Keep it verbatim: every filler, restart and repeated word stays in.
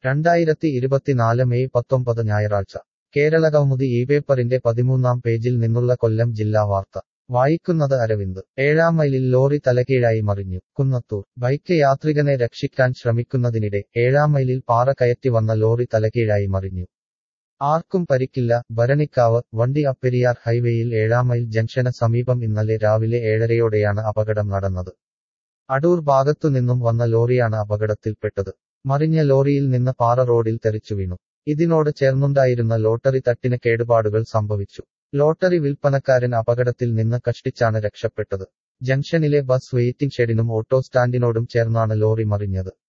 രണ്ടായിരത്തി ഇരുപത്തിനാല് മെയ് പത്തൊമ്പത് ഞായറാഴ്ച കേരളകൗമുദി ഈ പേപ്പറിന്റെ പതിമൂന്നാം പേജിൽ നിന്നുള്ള കൊല്ലം ജില്ലാ വാർത്ത വായിക്കുന്നത് അരവിന്ദ് ഏഴാം മൈലിൽ ലോറി തലകീഴായി മറിഞ്ഞു കുന്നത്തൂർ ബൈക്ക് യാത്രികനെ രക്ഷിക്കാൻ ശ്രമിക്കുന്നതിനിടെ ഏഴാം മൈലിൽ പാറ കയറ്റി വന്ന ലോറി തലകീഴായി മറിഞ്ഞു ആർക്കും പരിക്കില്ല ഭരണിക്കാവ് വണ്ടി അപ്പെരിയാർ ഹൈവേയിൽ ഏഴാം മൈൽ ജംഗ്ഷന് സമീപം ഇന്നലെ രാവിലെ ഏഴരയോടെയാണ് അപകടം നടന്നത് അടൂർ ഭാഗത്തുനിന്നും വന്ന ലോറിയാണ് അപകടത്തിൽപ്പെട്ടത് മറിഞ്ഞ ലോറിയിൽ നിന്ന് പാറ റോഡിൽ തെറിച്ചു വീണു ഇതിനോട് ചേർന്നുണ്ടായിരുന്ന ലോട്ടറി തട്ടിന് കേടുപാടുകൾ സംഭവിച്ചു ലോട്ടറി വിൽപ്പനക്കാരൻ അപകടത്തിൽ നിന്ന് കഷ്ടിച്ചാണ് രക്ഷപ്പെട്ടത് ജംഗ്ഷനിലെ ബസ് വെയിറ്റിംഗ് ഷെഡിനും ഓട്ടോ സ്റ്റാൻഡിനോടും ചേർന്നാണ് ലോറി മറിഞ്ഞത്